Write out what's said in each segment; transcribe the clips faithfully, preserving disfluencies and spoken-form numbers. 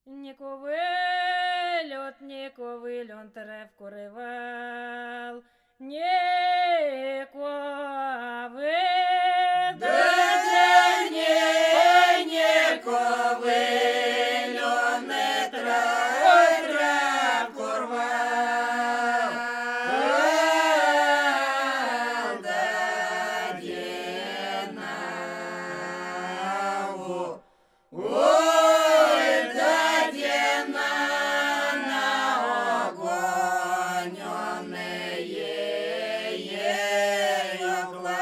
Не ковиль, не ковиль, он трев куривал, не ковиль. Де не, не ковиль, он не трев, трев курвал, да дєна. Ой, да дєна на огонь, он не є, є оклав.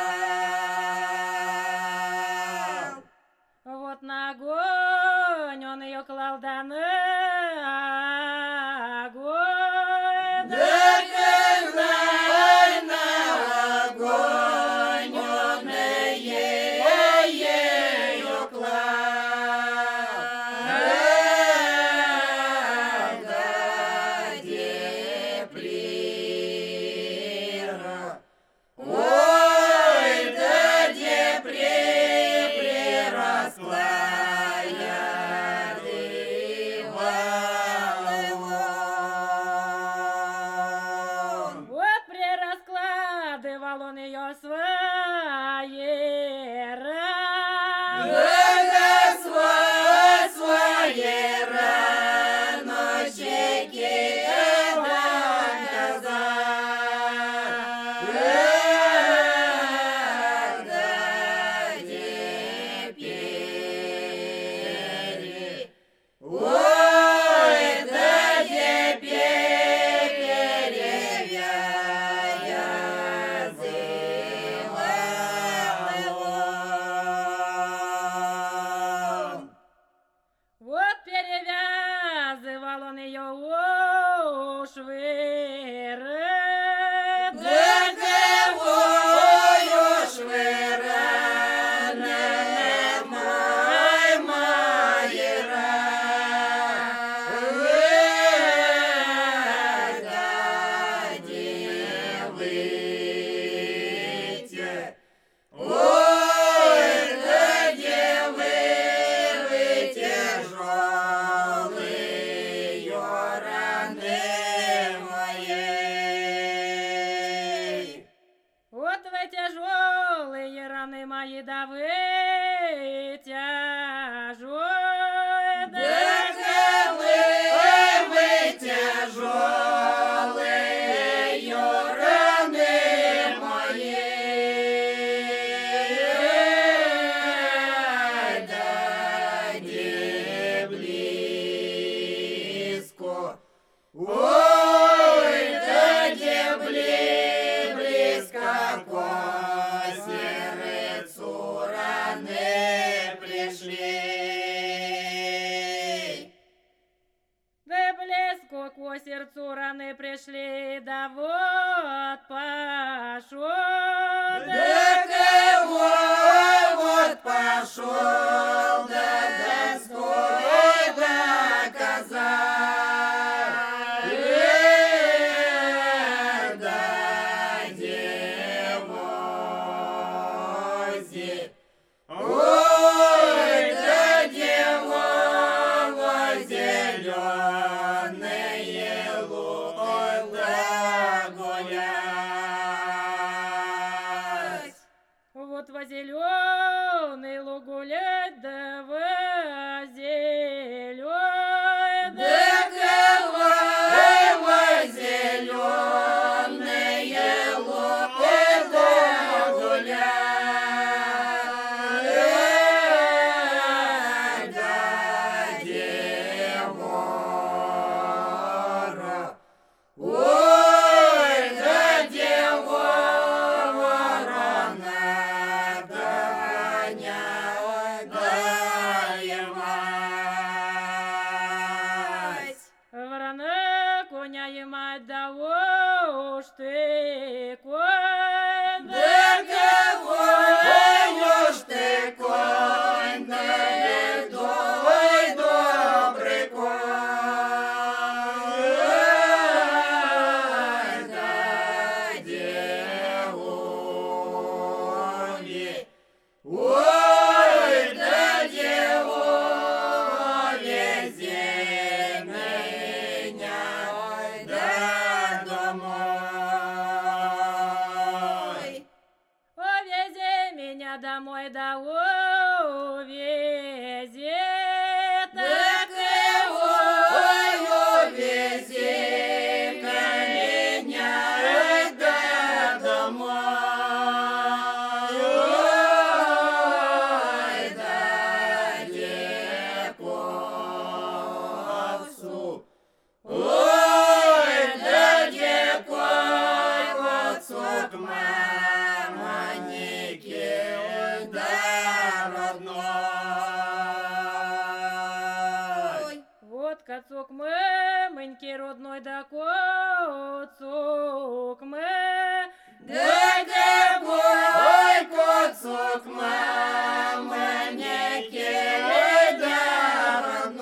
Вот на огонь он ее клал, да на огонь. Да когда на огонь, он не є, є оклав. Да де прира. Ой, да де при- приросла я дивалом. Вот прираскладывал он ее своей раны. Да сва- своей раночки доказал. Да теперь, ой, да теперь перевязывал. Вот перевязывал он ее у швыры. Да кого ж ви рано немає мої рада дівиця. Ой, да дівиця жолею рани моєї. Вот вы тяжелые раны мои, да вы тяжелые. Да коли ви тяжолею рани мої, да де близько. Ой, да де бли- близько ко серцю рани пришли. Да близко к сердцу раны пришли, да вот пошел. Да кого вот пошел, да доской доказал. Да девозе. Ой, да девозе зеленые луга гулять. Вот во зеленый луг гулять, да во зеленый. Да кого зеленые луга гулять. Да девора. Ой, да девора надо гонять, даевать. Ворона коня и мать, да уж ты конь. Да кого ж ты конь, да не твой добрый конь. Да деволи. Ой, да деволи кацок меменький родной, да коцок ме. Де бой коцок мамоньки, де родной.